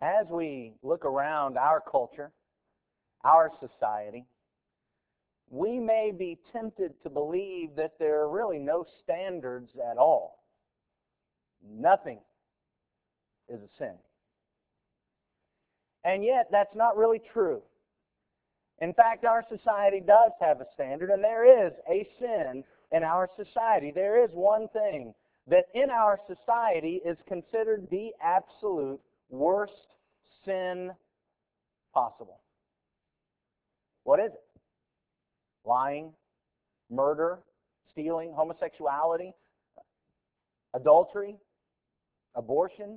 As we look around our culture, our society, we may be tempted to believe that there are really no standards at all. Nothing is a sin. And yet, that's not really true. In fact, our society does have a standard, and there is a sin in our society. There is one thing that in our society is considered the absolute worst sin possible. What is it? Lying, murder, stealing, homosexuality, adultery, abortion?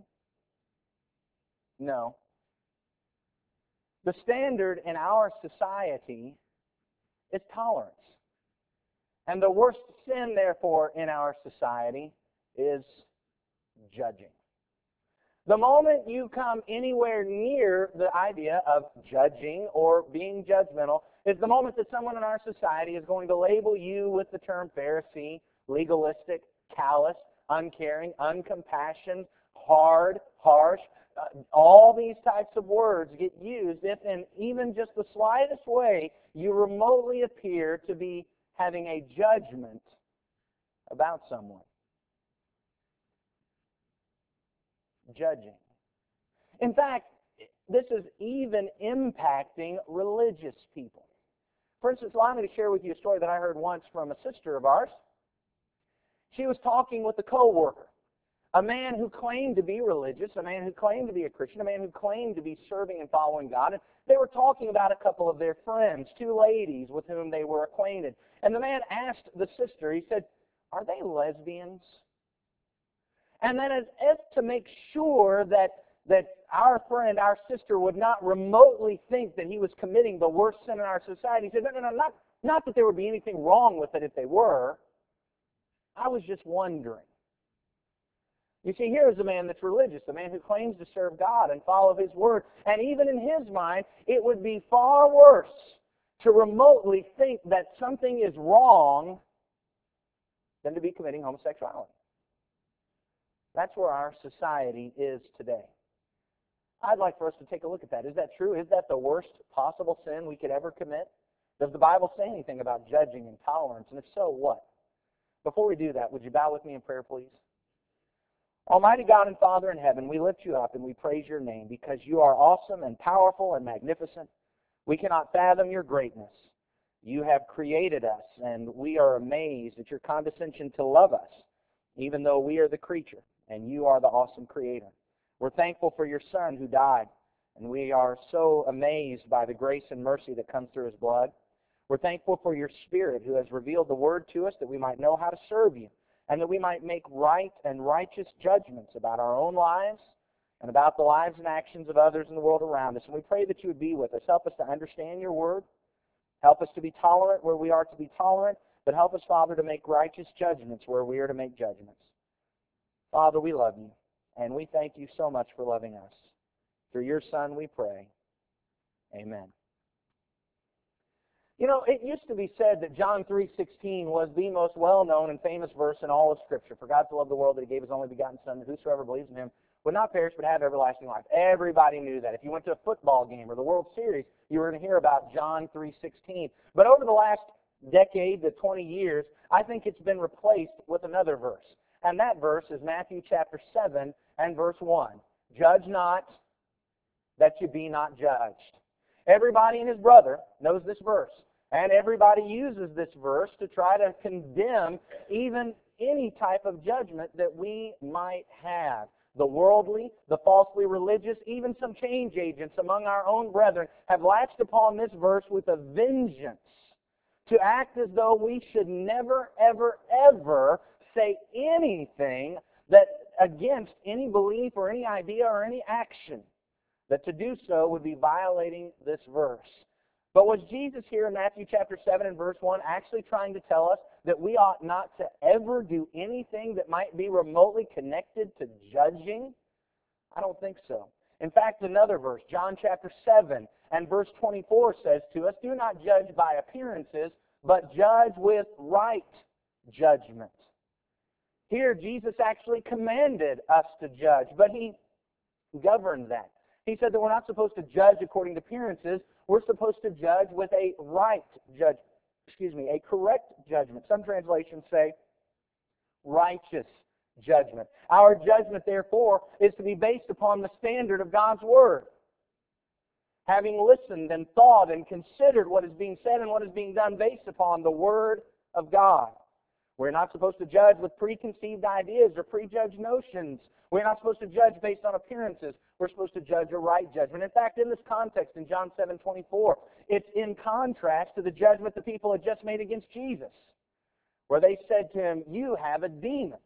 No. The standard in our society is tolerance. And the worst sin, therefore, in our society is judging. The moment you come anywhere near the idea of judging or being judgmental is the moment that someone in our society is going to label you with the term Pharisee, legalistic, callous, uncaring, uncompassionate, hard, harsh. All these types of words get used if in even just the slightest way you remotely appear to be having a judgment about someone. Judging. In fact, this is even impacting religious people. For instance, allow me to share with you a story that I heard once from a sister of ours. She was talking with a co-worker, a man who claimed to be religious, a man who claimed to be a Christian, a man who claimed to be serving and following God. And they were talking about a couple of their friends, two ladies with whom they were acquainted. And the man asked the sister, he said, "Are they lesbians?" And then as if to make sure that our friend, our sister, would not remotely think that he was committing the worst sin in our society, he said, no, not that there would be anything wrong with it if they were. I was just wondering. You see, here is a man that's religious, a man who claims to serve God and follow His Word. And even in his mind, it would be far worse to remotely think that something is wrong than to be committing homosexuality. That's where our society is today. I'd like for us to take a look at that. Is that true? Is that the worst possible sin we could ever commit? Does the Bible say anything about judging and tolerance? And if so, what? Before we do that, would you bow with me in prayer, please? Almighty God and Father in heaven, we lift you up and we praise your name because you are awesome and powerful and magnificent. We cannot fathom your greatness. You have created us, and we are amazed at your condescension to love us, even though we are the creature, and you are the awesome creator. We're thankful for your Son who died, and we are so amazed by the grace and mercy that comes through his blood. We're thankful for your Spirit who has revealed the word to us that we might know how to serve you, and that we might make right and righteous judgments about our own lives and about the lives and actions of others in the world around us. And we pray that you would be with us. Help us to understand your word. Help us to be tolerant where we are to be tolerant, but help us, Father, to make righteous judgments where we are to make judgments. Father, we love you, and we thank you so much for loving us. Through your Son we pray. Amen. You know, it used to be said that John 3:16 was the most well-known and famous verse in all of Scripture. For God so loved the world that he gave his only begotten Son, that whosoever believes in him would not perish but have everlasting life. Everybody knew that. If you went to a football game or the World Series, you were going to hear about John 3:16. But over the last decade to 20 years, I think it's been replaced with another verse. And that verse is Matthew chapter 7 and verse 1. Judge not, that you be not judged. Everybody and his brother knows this verse. And everybody uses this verse to try to condemn even any type of judgment that we might have. The worldly, the falsely religious, even some change agents among our own brethren have latched upon this verse with a vengeance to act as though we should never, ever, ever say anything that against any belief or any idea or any action. That to do so would be violating this verse. But was Jesus here in Matthew chapter 7 and verse 1 actually trying to tell us that we ought not to ever do anything that might be remotely connected to judging? I don't think so. In fact, another verse, John chapter 7 and verse 24 says to us, do not judge by appearances, but judge with right judgment. Here, Jesus actually commanded us to judge, but he governed that. He said that we're not supposed to judge according to appearances. We're supposed to judge with a a correct judgment. Some translations say righteous judgment. Our judgment, therefore, is to be based upon the standard of God's Word. Having listened and thought and considered what is being said and what is being done based upon the Word of God. We're not supposed to judge with preconceived ideas or prejudged notions. We're not supposed to judge based on appearances. We're supposed to judge a right judgment. In fact, in this context, in John 7:24, it's in contrast to the judgment the people had just made against Jesus, where they said to him, "You have a demon."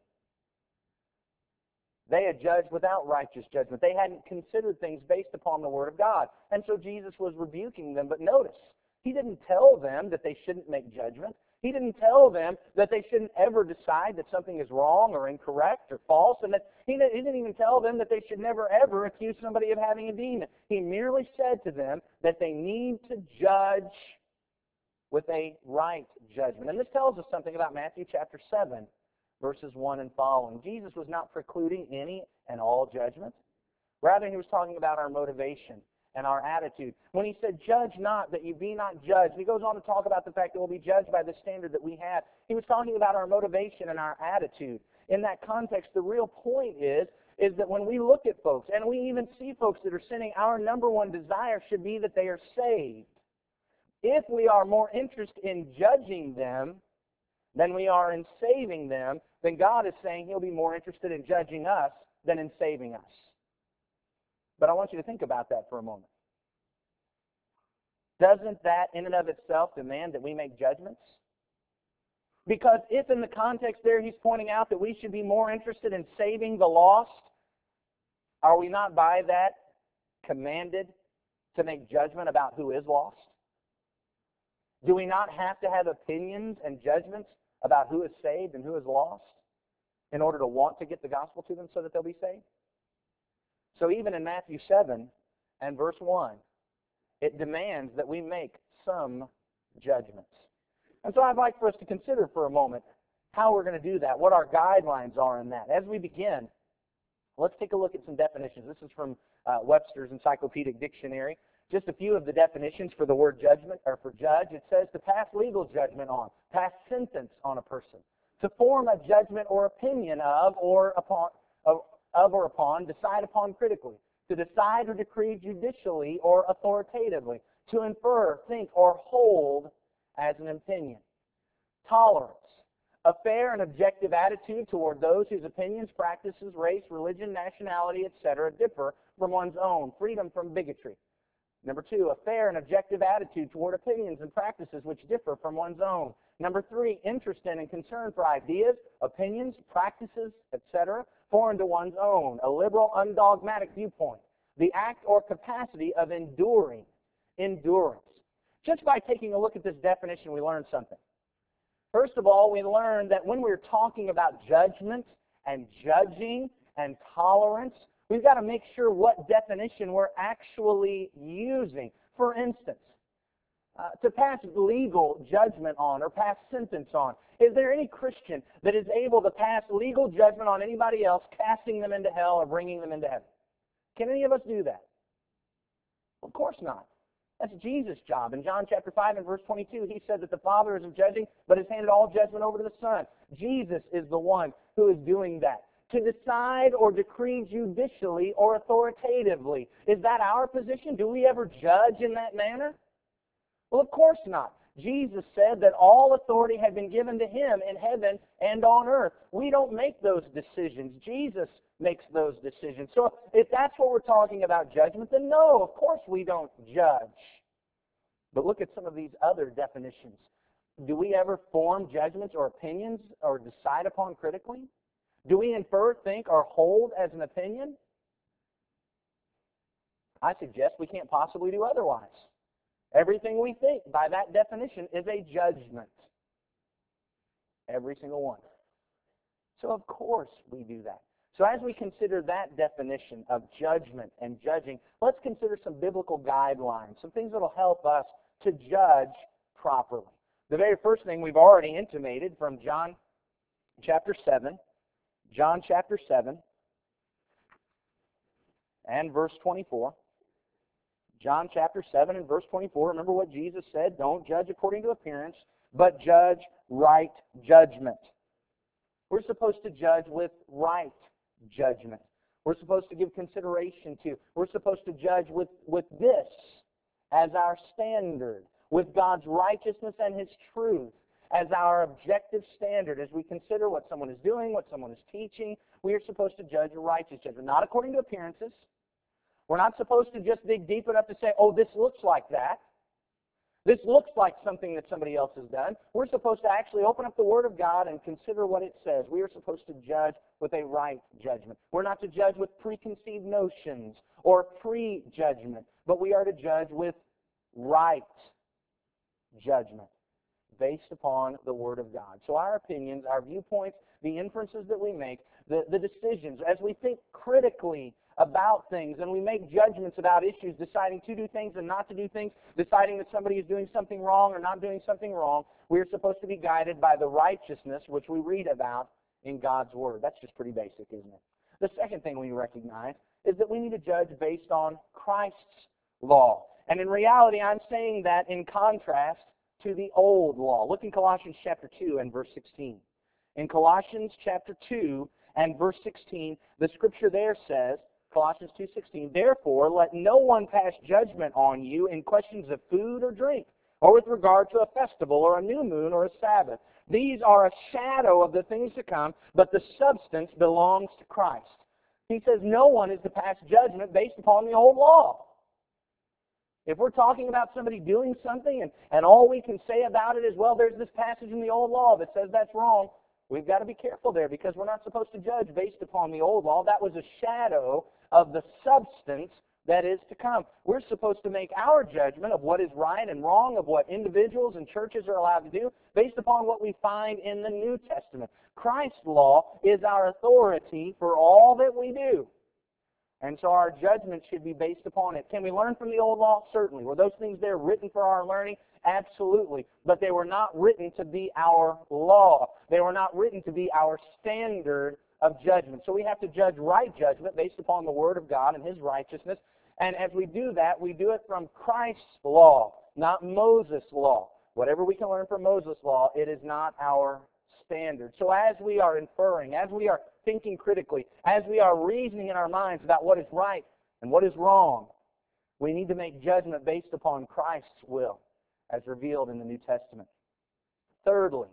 They had judged without righteous judgment. They hadn't considered things based upon the Word of God. And so Jesus was rebuking them. But notice, he didn't tell them that they shouldn't make judgment. He didn't tell them that they shouldn't ever decide that something is wrong or incorrect or false. And that he didn't even tell them that they should never, ever accuse somebody of having a demon. He merely said to them that they need to judge with a right judgment. And this tells us something about Matthew chapter 7, verses 1 and following. Jesus was not precluding any and all judgment. Rather, he was talking about our motivation and our attitude. When he said, "Judge not, that you be not judged," he goes on to talk about the fact that we'll be judged by the standard that we have. He was talking about our motivation and our attitude. In that context, the real point is that when we look at folks, and we even see folks that are sinning, our number one desire should be that they are saved. If we are more interested in judging them than we are in saving them, then God is saying he'll be more interested in judging us than in saving us. But I want you to think about that for a moment. Doesn't that in and of itself demand that we make judgments? Because if in the context there he's pointing out that we should be more interested in saving the lost, are we not by that commanded to make judgment about who is lost? Do we not have to have opinions and judgments about who is saved and who is lost in order to want to get the gospel to them so that they'll be saved? So even in Matthew 7 and verse 1, it demands that we make some judgments. And so I'd like for us to consider for a moment how we're going to do that, what our guidelines are in that. As we begin, let's take a look at some definitions. This is from Webster's Encyclopedic Dictionary. Just a few of the definitions for the word judgment, or for judge. It says to pass legal judgment on, pass sentence on a person, to form a judgment or opinion of or upon, decide upon critically, to decide or decree judicially or authoritatively, to infer, think, or hold as an opinion. Tolerance, a fair and objective attitude toward those whose opinions, practices, race, religion, nationality, etc. differ from one's own. Freedom from bigotry. Number 2, a fair and objective attitude toward opinions and practices which differ from one's own. Number 3, interest in and concern for ideas, opinions, practices, etc., foreign to one's own. A liberal, undogmatic viewpoint. The act or capacity of enduring. Endurance. Just by taking a look at this definition, we learn something. First of all, we learn that when we're talking about judgment and judging and tolerance, we've got to make sure what definition we're actually using. For instance, to pass legal judgment on or pass sentence on. Is there any Christian that is able to pass legal judgment on anybody else, casting them into hell or bringing them into heaven? Can any of us do that? Of course not. That's Jesus' job. In John chapter 5 and verse 22, he said that the Father isn't judging, but has handed all judgment over to the Son. Jesus is the one who is doing that. To decide or decree judicially or authoritatively. Is that our position? Do we ever judge in that manner? Well, of course not. Jesus said that all authority had been given to him in heaven and on earth. We don't make those decisions. Jesus makes those decisions. So if that's what we're talking about judgment, then no, of course we don't judge. But look at some of these other definitions. Do we ever form judgments or opinions or decide upon critically? Do we infer, think, or hold as an opinion? I suggest we can't possibly do otherwise. Everything we think, by that definition, is a judgment. Every single one. So of course we do that. So as we consider that definition of judgment and judging, let's consider some biblical guidelines, some things that will help us to judge properly. The very first thing we've already intimated from John chapter 7 and verse 24. John chapter 7 and verse 24, remember what Jesus said, don't judge according to appearance, but judge right judgment. We're supposed to judge with right judgment. We're supposed to give consideration to. We're supposed to judge with this as our standard, with God's righteousness and His truth as our objective standard. As we consider what someone is doing, what someone is teaching, we are supposed to judge a righteous judgment, not according to appearances. We're not supposed to just dig deep enough to say, oh, this looks like that. This looks like something that somebody else has done. We're supposed to actually open up the Word of God and consider what it says. We are supposed to judge with a right judgment. We're not to judge with preconceived notions or prejudgment, but we are to judge with right judgment based upon the Word of God. So our opinions, our viewpoints, the inferences that we make, the decisions, as we think critically about things and we make judgments about issues, deciding to do things and not to do things, deciding that somebody is doing something wrong or not doing something wrong, we are supposed to be guided by the righteousness which we read about in God's Word. That's just pretty basic, isn't it? The second thing we recognize is that we need to judge based on Christ's law. And in reality, I'm saying that in contrast to the old law. Look in Colossians chapter 2 and verse 16. In Colossians chapter 2 and verse 16, the scripture there says, Colossians 2:16, therefore let no one pass judgment on you in questions of food or drink, or with regard to a festival or a new moon or a Sabbath. These are a shadow of the things to come, but the substance belongs to Christ. He says no one is to pass judgment based upon the old law. If we're talking about somebody doing something and all we can say about it is, well, there's this passage in the old law that says that's wrong, we've got to be careful there because we're not supposed to judge based upon the old law. That was a shadow of the substance that is to come. We're supposed to make our judgment of what is right and wrong, of what individuals and churches are allowed to do, based upon what we find in the New Testament. Christ's law is our authority for all that we do. And so our judgment should be based upon it. Can we learn from the old law? Certainly. Were those things there written for our learning? Absolutely. But they were not written to be our law. They were not written to be our standard of judgment. So we have to judge right judgment based upon the Word of God and His righteousness. And as we do that, we do it from Christ's law, not Moses' law. Whatever we can learn from Moses' law, it is not our standard. So as we are inferring, as we are thinking critically, as we are reasoning in our minds about what is right and what is wrong, we need to make judgment based upon Christ's will as revealed in the New Testament. Thirdly,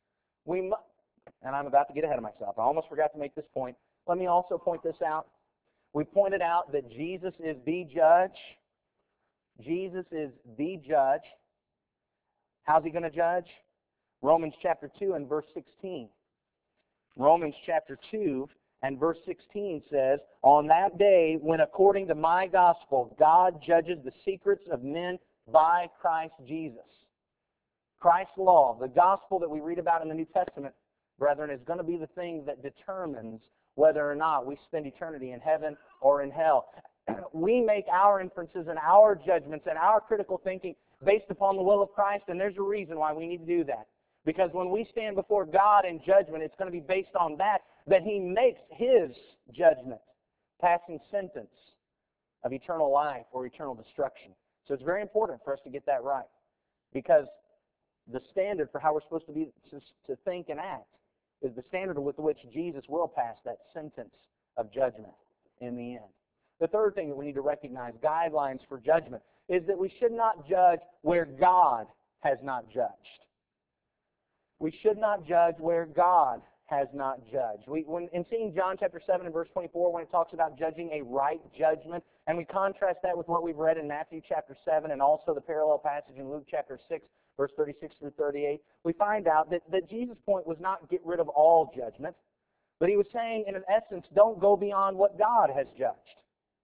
and I'm about to get ahead of myself. I almost forgot to make this point. Let me also point this out. We pointed out that Jesus is the judge. Jesus is the judge. How's He going to judge? Romans chapter 2 and verse 16. Romans chapter 2 and verse 16 says, on that day when according to my gospel, God judges the secrets of men by Christ Jesus. Christ's law, the gospel that we read about in the New Testament, brethren, is going to be the thing that determines whether or not we spend eternity in heaven or in hell. We make our inferences and our judgments and our critical thinking based upon the will of Christ, and there's a reason why we need to do that. Because when we stand before God in judgment, it's going to be based on that He makes His judgment, passing sentence of eternal life or eternal destruction. So it's very important for us to get that right. Because the standard for how we're supposed to think and act is the standard with which Jesus will pass that sentence of judgment in the end. The third thing that we need to recognize, guidelines for judgment, is that we should not judge where God has not judged. We should not judge where God has not judged. In seeing John chapter 7 and verse 24, when it talks about judging a right judgment, and we contrast that with what we've read in Matthew chapter 7 and also the parallel passage in Luke chapter 6, verse 36 through 38, we find out that Jesus' point was not get rid of all judgment, but He was saying, in essence, don't go beyond what God has judged.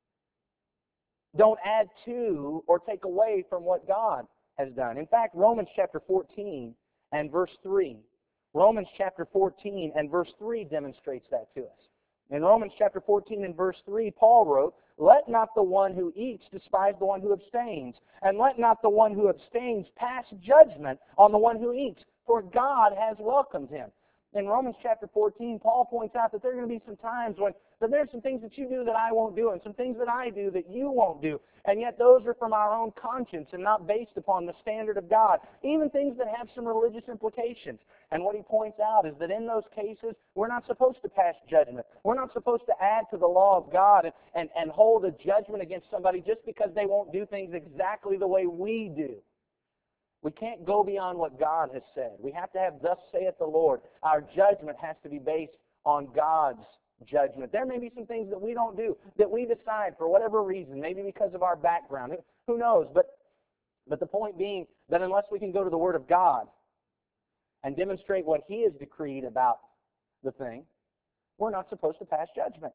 Don't add to or take away from what God has done. In fact, Romans chapter 14 and verse 3. Romans chapter 14 and verse 3 demonstrates that to us. In Romans chapter 14 and verse 3, Paul wrote, let not the one who eats despise the one who abstains, and let not the one who abstains pass judgment on the one who eats, for God has welcomed him. In Romans chapter 14, Paul points out that there are going to be some times when that there's some things that you do that I won't do, and some things that I do that you won't do. And yet those are from our own conscience and not based upon the standard of God. Even things that have some religious implications. And what he points out is that in those cases, we're not supposed to pass judgment. We're not supposed to add to the law of God and hold a judgment against somebody just because they won't do things exactly the way we do. We can't go beyond what God has said. We have to have, thus saith the Lord. Our judgment has to be based on God's judgment. There may be some things that we don't do, that we decide for whatever reason, maybe because of our background. Who knows? But the point being that unless we can go to the Word of God and demonstrate what He has decreed about the thing, we're not supposed to pass judgment.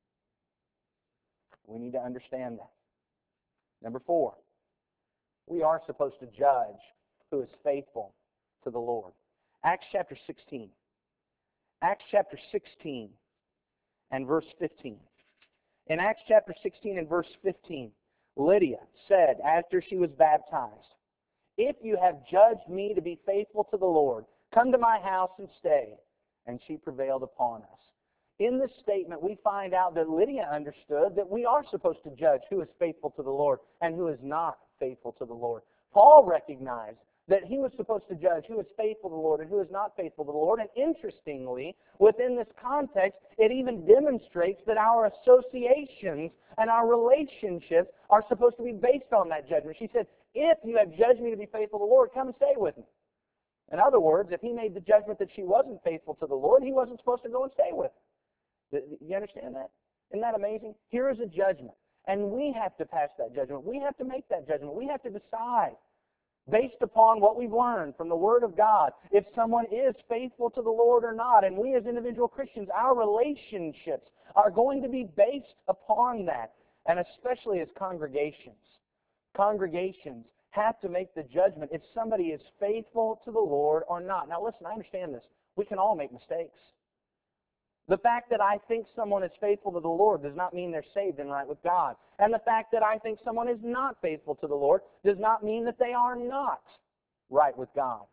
We need to understand that. Number 4. We are supposed to judge who is faithful to the Lord. Acts chapter 16. Acts chapter 16 and verse 15. In Acts chapter 16 and verse 15, Lydia said after she was baptized, "If you have judged me to be faithful to the Lord, come to my house and stay." And she prevailed upon us. In this statement, we find out that Lydia understood that we are supposed to judge who is faithful to the Lord and who is not faithful to the Lord. Paul recognized that he was supposed to judge who is faithful to the Lord and who is not faithful to the Lord. And interestingly, within this context, it even demonstrates that our associations and our relationships are supposed to be based on that judgment. She said, "If you have judged me to be faithful to the Lord, come and stay with me." In other words, if he made the judgment that she wasn't faithful to the Lord, he wasn't supposed to go and stay with her. You understand that? Isn't that amazing? Here is a judgment. And we have to pass that judgment. We have to make that judgment. We have to decide, based upon what we've learned from the Word of God, if someone is faithful to the Lord or not. And we as individual Christians, our relationships are going to be based upon that. And especially as congregations. Congregations have to make the judgment if somebody is faithful to the Lord or not. Now listen, I understand this. We can all make mistakes. The fact that I think someone is faithful to the Lord does not mean they're saved and right with God. And the fact that I think someone is not faithful to the Lord does not mean that they are not right with God.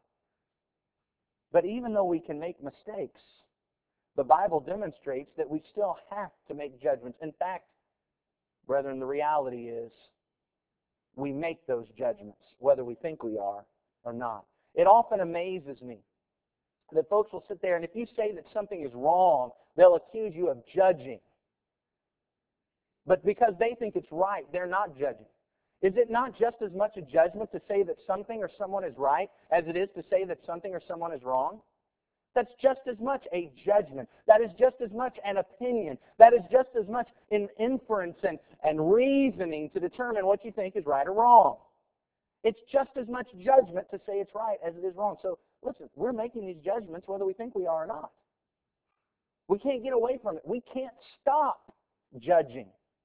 But even though we can make mistakes, the Bible demonstrates that we still have to make judgments. In fact, brethren, the reality is we make those judgments, whether we think we are or not. It often amazes me that folks will sit there, and if you say that something is wrong, they'll accuse you of judging. But because they think it's right, they're not judging. Is it not just as much a judgment to say that something or someone is right as it is to say that something or someone is wrong? That's just as much a judgment. That is just as much an opinion. That is just as much an inference and reasoning to determine what you think is right or wrong. It's just as much judgment to say it's right as it is wrong. So listen, we're making these judgments whether we think we are or not. We can't get away from it. We can't stop judging.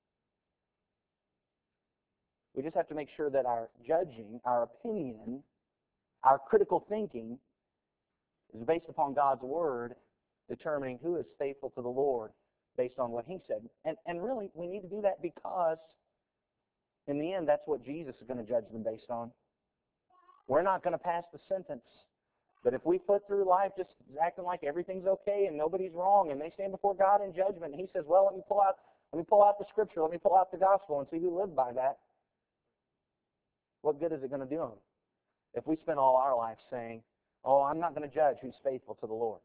We just have to make sure that our judging, our opinion, our critical thinking is based upon God's Word, determining who is faithful to the Lord based on what He said. And really, we need to do that because in the end, that's what Jesus is going to judge them based on. We're not going to pass the sentence. But if we put through life just acting like everything's okay and nobody's wrong, and they stand before God in judgment, and He says, "Well, let me pull out the Scripture, let me pull out the gospel and see who lived by that," what good is it going to do them if we spend all our life saying, "Oh, I'm not going to judge who's faithful to the Lord"?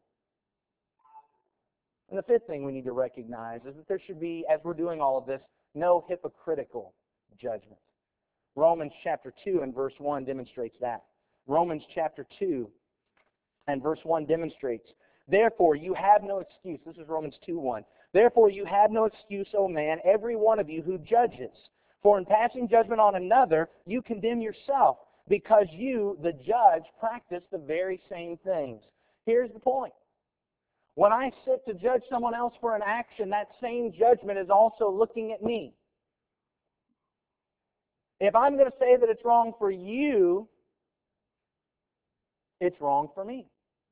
And the fifth thing we need to recognize is that there should be, as we're doing all of this, no hypocritical judgment. Romans chapter 2 and verse 1 demonstrates that. Romans chapter 2 and verse 1 demonstrates, "Therefore you have no excuse." This is Romans 2:1. "Therefore you have no excuse, O man, every one of you who judges. For in passing judgment on another, you condemn yourself, because you, the judge, practice the very same things." Here's the point. When I sit to judge someone else for an action, that same judgment is also looking at me. If I'm going to say that it's wrong for you, it's wrong for me.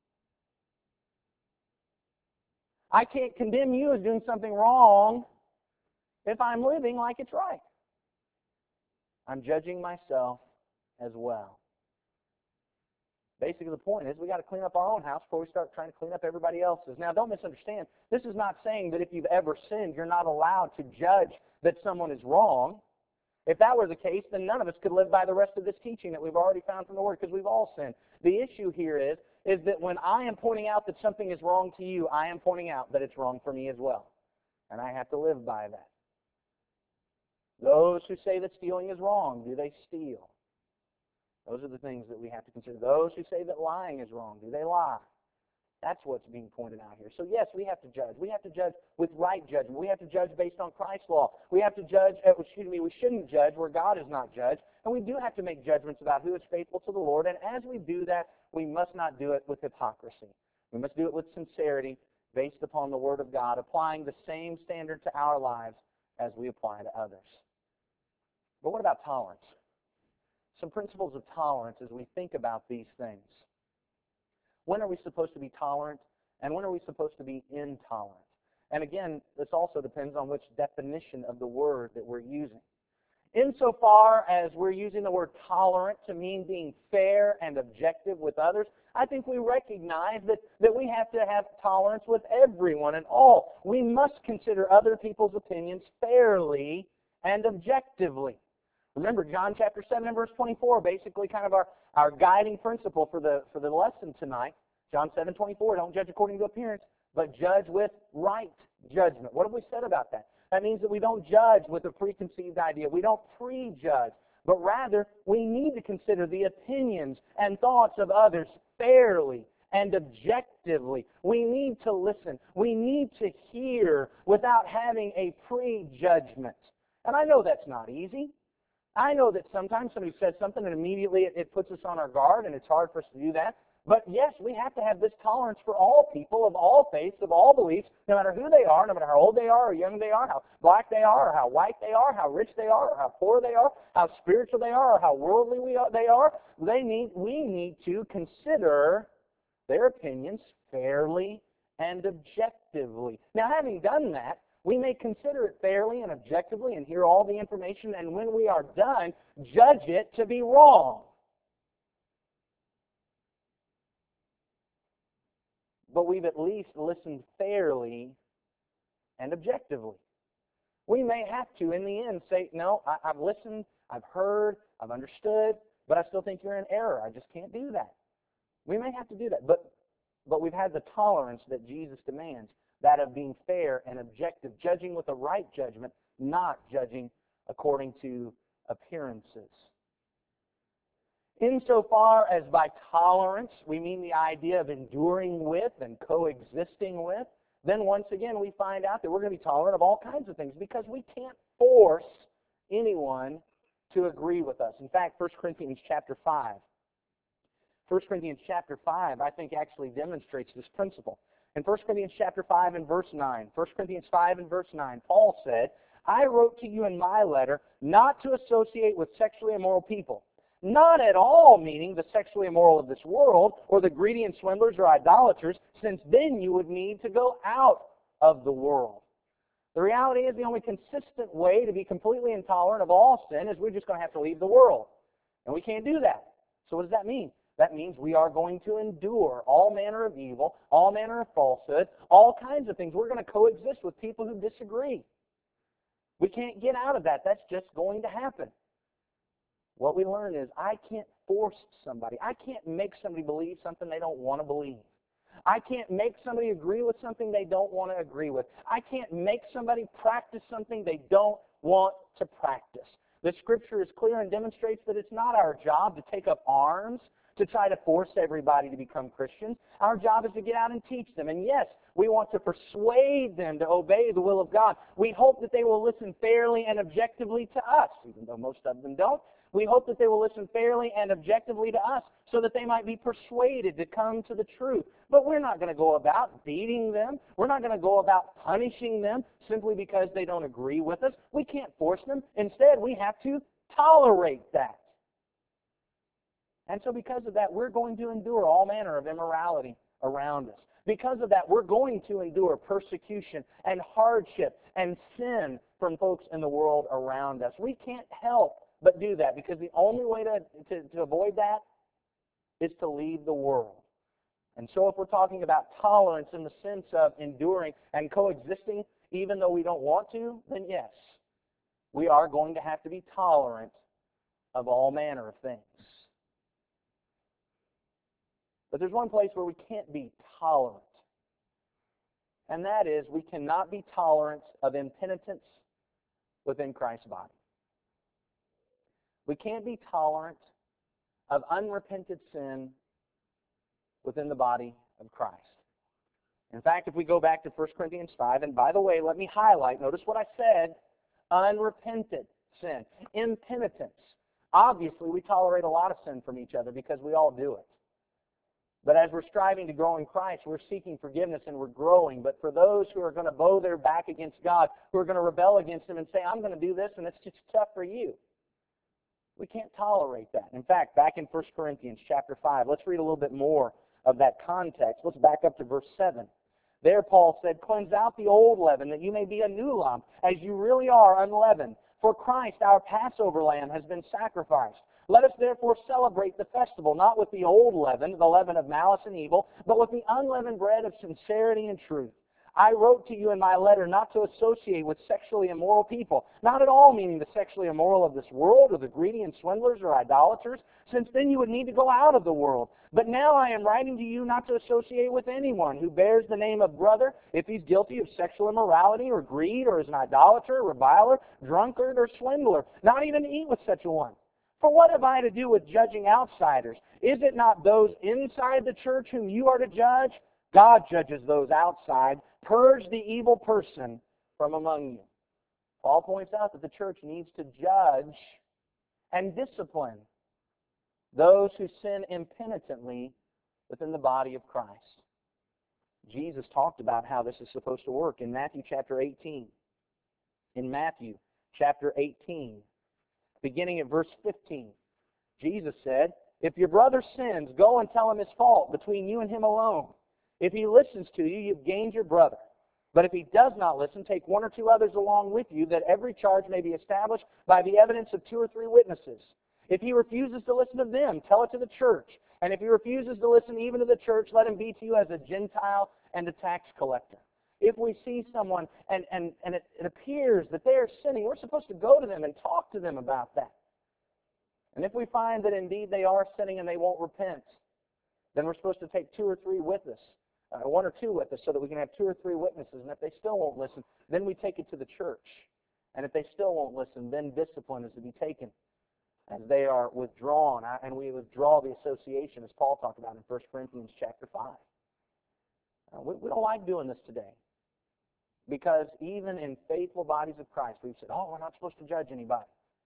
I can't condemn you as doing something wrong if I'm living like it's right. I'm judging myself as well. Basically, the point is we got to clean up our own house before we start trying to clean up everybody else's. Now, don't misunderstand. This is not saying that if you've ever sinned, you're not allowed to judge that someone is wrong. If that were the case, then none of us could live by the rest of this teaching that we've already found from the Word, because we've all sinned. The issue here is that when I am pointing out that something is wrong to you, I am pointing out that it's wrong for me as well. And I have to live by that. Those who say that stealing is wrong, do they steal? Those are the things that we have to consider. Those who say that lying is wrong, do they lie? That's what's being pointed out here. So yes, we have to judge. We have to judge with right judgment. We have to judge based on Christ's law. We have to judge, we shouldn't judge where God is not judged. And we do have to make judgments about who is faithful to the Lord. And as we do that, we must not do it with hypocrisy. We must do it with sincerity based upon the Word of God, applying the same standard to our lives as we apply to others. But what about tolerance? Some principles of tolerance as we think about these things. When are we supposed to be tolerant, and when are we supposed to be intolerant? And again, this also depends on which definition of the word that we're using. Insofar as we're using the word tolerant to mean being fair and objective with others, I think we recognize that we have to have tolerance with everyone and all. We must consider other people's opinions fairly and objectively. Remember, John chapter 7 and verse 24, basically kind of our guiding principle for the lesson tonight. John 7:24, don't judge according to appearance, but judge with right judgment. What have we said about that? That means that we don't judge with a preconceived idea. We don't prejudge, but rather we need to consider the opinions and thoughts of others fairly and objectively. We need to listen. We need to hear without having a prejudgment. And I know that's not easy. I know that sometimes somebody says something and immediately it puts us on our guard, and it's hard for us to do that. But yes, we have to have this tolerance for all people of all faiths, of all beliefs, no matter who they are, no matter how old they are or young they are, how black they are or how white they are, how rich they are or how poor they are, how spiritual they are or how worldly they are. We need to consider their opinions fairly and objectively. Now, having done that, we may consider it fairly and objectively and hear all the information, and when we are done, judge it to be wrong. But we've at least listened fairly and objectively. We may have to, in the end, say, no, I've listened, I've heard, I've understood, but I still think you're in error. I just can't do that. We may have to do that, but we've had the tolerance that Jesus demands, that of being fair and objective, judging with a right judgment, not judging according to appearances. Insofar as by tolerance we mean the idea of enduring with and coexisting with, then once again we find out that we're going to be tolerant of all kinds of things because we can't force anyone to agree with us. In fact, 1 Corinthians chapter 5, I think actually demonstrates this principle. In 1 Corinthians chapter 5 and verse 9, 1 Corinthians 5 and verse 9, Paul said, I wrote to you in my letter not to associate with sexually immoral people. Not at all meaning the sexually immoral of this world or the greedy and swindlers or idolaters, since then you would need to go out of the world. The reality is the only consistent way to be completely intolerant of all sin is we're just going to have to leave the world. And we can't do that. So what does that mean? That means we are going to endure all manner of evil, all manner of falsehood, all kinds of things. We're going to coexist with people who disagree. We can't get out of that. That's just going to happen. What we learn is I can't force somebody. I can't make somebody believe something they don't want to believe. I can't make somebody agree with something they don't want to agree with. I can't make somebody practice something they don't want to practice. The Scripture is clear and demonstrates that it's not our job to take up arms to try to force everybody to become Christians. Our job is to get out and teach them. And yes, we want to persuade them to obey the will of God. We hope that they will listen fairly and objectively to us, even though most of them don't. We hope that they will listen fairly and objectively to us so that they might be persuaded to come to the truth. But we're not going to go about beating them. We're not going to go about punishing them simply because they don't agree with us. We can't force them. Instead, we have to tolerate that. And so because of that, we're going to endure all manner of immorality around us. Because of that, we're going to endure persecution and hardship and sin from folks in the world around us. We can't help but do that because the only way to avoid that is to leave the world. And so if we're talking about tolerance in the sense of enduring and coexisting, even though we don't want to, then yes, we are going to have to be tolerant of all manner of things. But there's one place where we can't be tolerant, and that is we cannot be tolerant of impenitence within Christ's body. We can't be tolerant of unrepented sin within the body of Christ. In fact, if we go back to 1 Corinthians 5, and by the way, let me highlight, notice what I said, unrepented sin, impenitence. Obviously, we tolerate a lot of sin from each other because we all do it. But as we're striving to grow in Christ, we're seeking forgiveness and we're growing. But for those who are going to bow their back against God, who are going to rebel against Him and say, I'm going to do this and it's just tough for you, we can't tolerate that. In fact, back in 1 Corinthians chapter 5, let's read a little bit more of that context. Let's back up to verse 7. There Paul said, cleanse out the old leaven, that you may be a new lump, as you really are unleavened. For Christ, our Passover lamb, has been sacrificed. Let us therefore celebrate the festival, not with the old leaven, the leaven of malice and evil, but with the unleavened bread of sincerity and truth. I wrote to you in my letter not to associate with sexually immoral people, not at all meaning the sexually immoral of this world, or the greedy and swindlers or idolaters, since then you would need to go out of the world. But now I am writing to you not to associate with anyone who bears the name of brother if he's guilty of sexual immorality or greed, or is an idolater, reviler, drunkard, or swindler, not even to eat with such a one. For what have I to do with judging outsiders? Is it not those inside the church whom you are to judge? God judges those outside. Purge the evil person from among you. Paul points out that the church needs to judge and discipline those who sin impenitently within the body of Christ. Jesus talked about how this is supposed to work in Matthew chapter 18. In Matthew chapter 18, beginning at verse 15, Jesus said, if your brother sins, go and tell him his fault between you and him alone. If he listens to you, you've gained your brother. But if he does not listen, take one or two others along with you, that every charge may be established by the evidence of 2 or 3 witnesses. If he refuses to listen to them, tell it to the church. And if he refuses to listen even to the church, let him be to you as a Gentile and a tax collector. If we see someone and it appears that they are sinning, we're supposed to go to them and talk to them about that. And if we find that indeed they are sinning and they won't repent, then we're supposed to take 2 or 3 with us. 1 or 2 with us, so that we can have 2 or 3 witnesses. And if they still won't listen, then we take it to the church. And if they still won't listen, then discipline is to be taken as they are withdrawn. And we withdraw the association, as Paul talked about in 1 Corinthians chapter 5. We don't like doing this today, because even in faithful bodies of Christ, we've said, we're not supposed to judge anybody.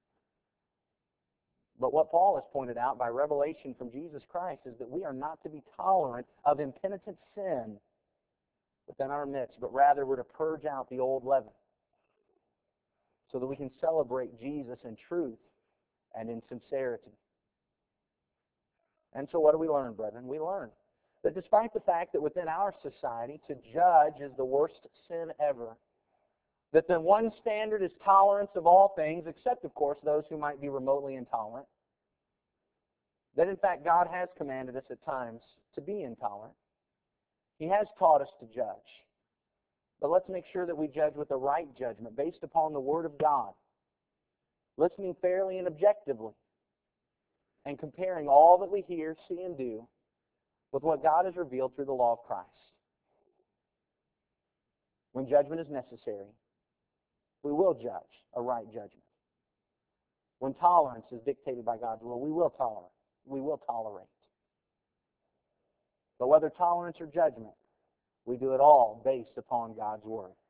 But what Paul has pointed out by revelation from Jesus Christ is that we are not to be tolerant of impenitent sin within our midst, but rather we're to purge out the old leaven so that we can celebrate Jesus in truth and in sincerity. And so what do we learn, brethren? We learn that despite the fact that within our society to judge is the worst sin ever, that the one standard is tolerance of all things, except, of course, those who might be remotely intolerant. That, in fact, God has commanded us at times to be intolerant. He has taught us to judge. But let's make sure that we judge with the right judgment, based upon the Word of God, listening fairly and objectively, and comparing all that we hear, see, and do with what God has revealed through the law of Christ. When judgment is necessary, we will judge a right judgment. When tolerance is dictated by God's will, we will tolerate. We will tolerate. But whether tolerance or judgment, we do it all based upon God's Word.